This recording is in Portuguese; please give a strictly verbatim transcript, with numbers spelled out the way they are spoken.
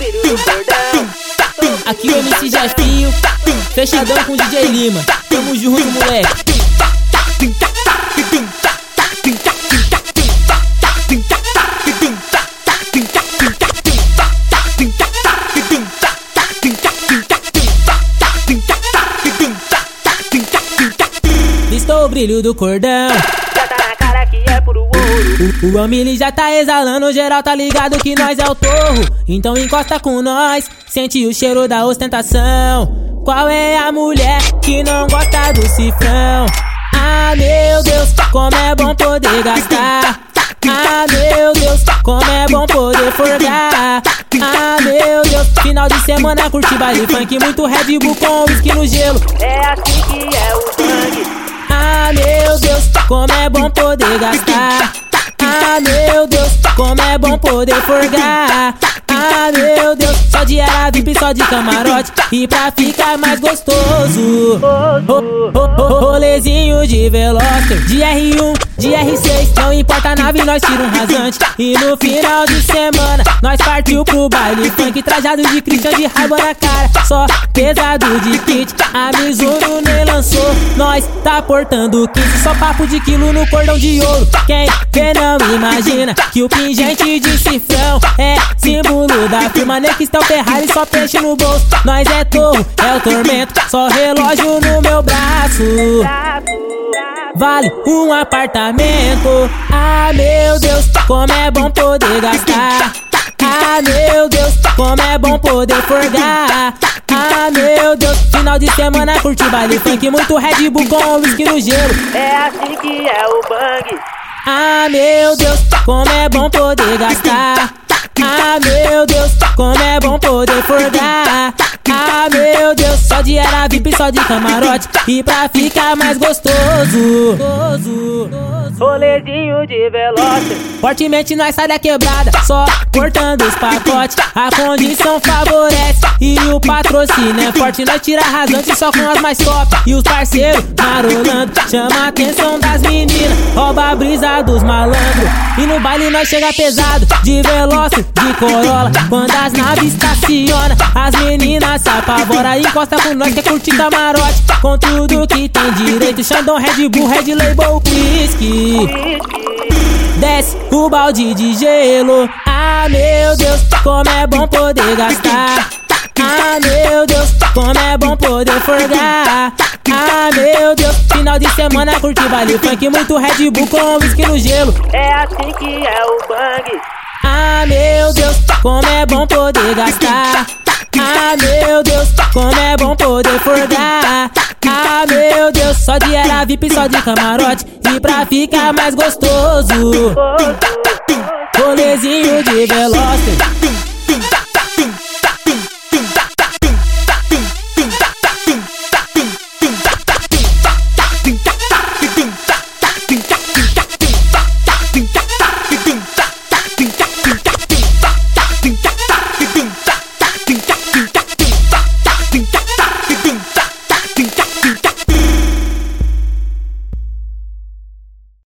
brilho do cordão. Aqui o M C Jefinho, fechadão com o D J Lima. Tamo junto, moleque. Estou o brilho do cordão. Já tá na cara que é puro ouro. O, o Amili já tá exalando, geral tá ligado que nós é o torro. Então encosta com nós, sente o cheiro da ostentação. Qual é a mulher que não gosta do cifrão? Ah, meu Deus, como é bom poder gastar. Ah, meu Deus, como é bom poder forgar. Ah, meu Deus, final de semana curte baile funk, muito Red Bull com whisky no gelo. É assim que é o bang. Ah, meu Deus, como é bom poder gastar. Ah, meu Deus, como é bom poder forgar. Ah, meu Deus, só de era V I P, só de camarote. E pra ficar mais gostoso, ro ro ro rolezinho de Veloster, de R um, de R seis, não importa a nave, nós tira um rasante. E no final de semana, nós partiu pro baile funk, trajado de Christian, de raiva na cara, só pesado de kit. A Mizuno nem lançou, nós tá portando quinze, só papo de quilo no cordão de ouro. Quem vê não imagina que o pingente de cifrão é símbolo da firma Nextel Ferrari, só peixe no bolso. Nós é torro, é o tormento, só relógio no meu braço. Vale um apartamento. Ah, meu Deus, como é bom poder gastar. Ah, meu Deus, como é bom poder forgar. Ah, meu Deus, final de semana curte baile funk, muito Red Bull com whisky no gelo. É assim que é o bang. Ah, meu Deus, como é bom poder gastar. Ah, meu Deus, como é bom poder forgar. Ah, meu Deus, só de era V I P, só de camarote. E pra ficar mais gostoso, Rolezinho de Veloster. fortemente nós sai da quebrada, só cortando os pacotes. A condição favorece e o patrocínio é forte. Nós tira rasante só com as mais top. E os parceiros marolando, chama a atenção das meninas, rouba a brisa dos malandros. E no baile nós chega pesado, de Veloster, de Corolla. Quando as naves estaciona, as meninas se apavora. Encosta com nós que é curtir camarote, com tudo que tem direito. Xandão, Red Bull, Red Label, whisky. Desce o balde de gelo. Ah, meu Deus, como é bom poder gastar. Ah, meu Deus, como é bom poder forgar. Ah, meu Deus, final de semana curte baile funk, muito Red Bull com whisky no gelo. É assim que é o bang. Ah, meu Deus, como é bom poder gastar. Ah, meu Deus, como é bom poder forgar. Ah, meu Deus, só de era V I P, só de camarote. E pra ficar mais gostoso, rolezinho de Veloster.